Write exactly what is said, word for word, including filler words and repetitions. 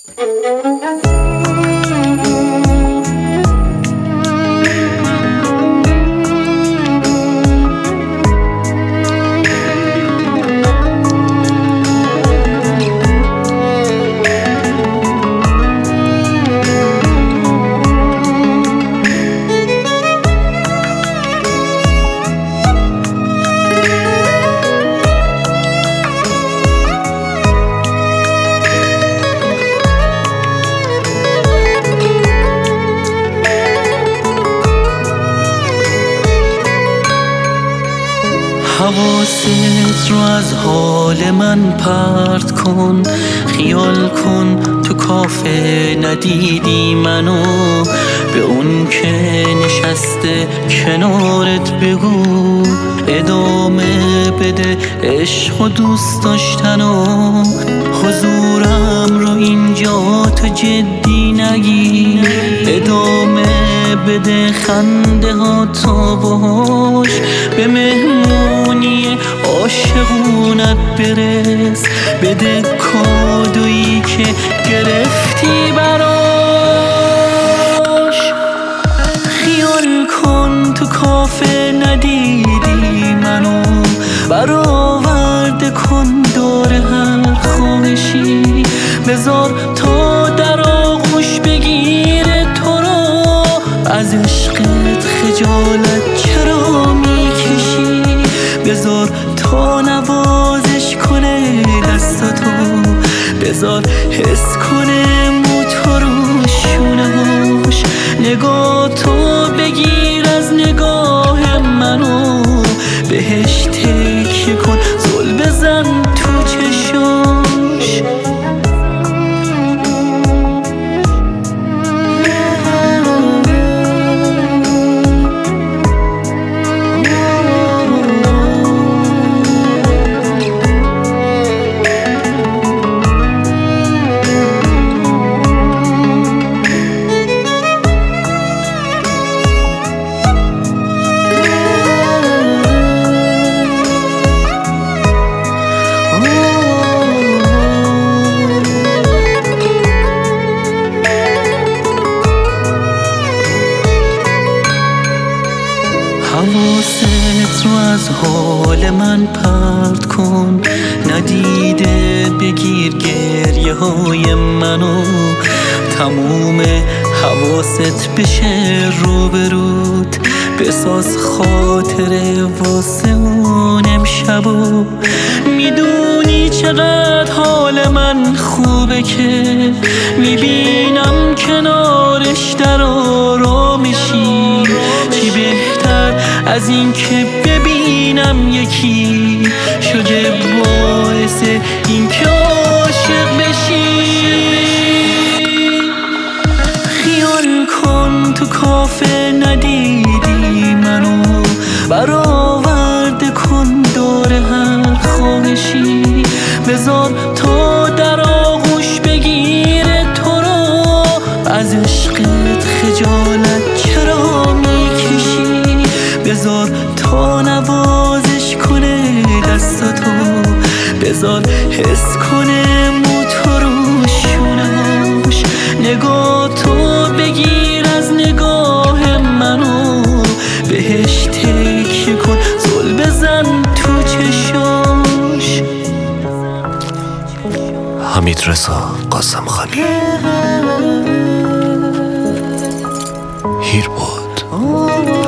حواست رو از حال من پرت کن، خیال کن تو کافه ندیدی منو، به اون که نشسته کنارت بگو ادامه بده عشق و دوست داشتنو. حضورم رو اینجا تو جدی نگیر، ادامه بده خنده ها تا باش، به مهمونی عاشقونت برس، بده کادویی که گرفتی براش. خیال کن تو کافه ندیدی منو، برآورده کن دور هر خواهشی، بذار تا در آغوش بگیره تو رو، از عشقت خجالت چرا میکشی، بذار تا نوازش کنه دستاتو، بذار حس کنه موتور و شونهاش، نگاه تو بگیر از نگاه منو، بهش تکیه کن زل بزن تو چشاش. حواست رو از حال من پرت کن، ندیده بگیر گریه های منو، تموم حواست بشه روبروت، بساز خاطره واسه اون امشبو. میدونی چقدر حال من خوبه که میبینم کنارش در آرامشی، چی بهتر از این که ببینم یکی شده باعث این که عاشق بشی. خیال کن تو کافه ندیدی منو، برآورده کن دور هر خواهشی، بذار تا در آغوش بگیره تو رو، از عشقت خجالت چرا میکشی، بذار تا نوازش کنه دستاتو، بذار حس کنه موتور و شونهاش، نگاه تو بگیر از نگاه منو، بهش تکیه کن زل بزن تو چشاش. حمیدرضا قاسمخانی. هیر بود.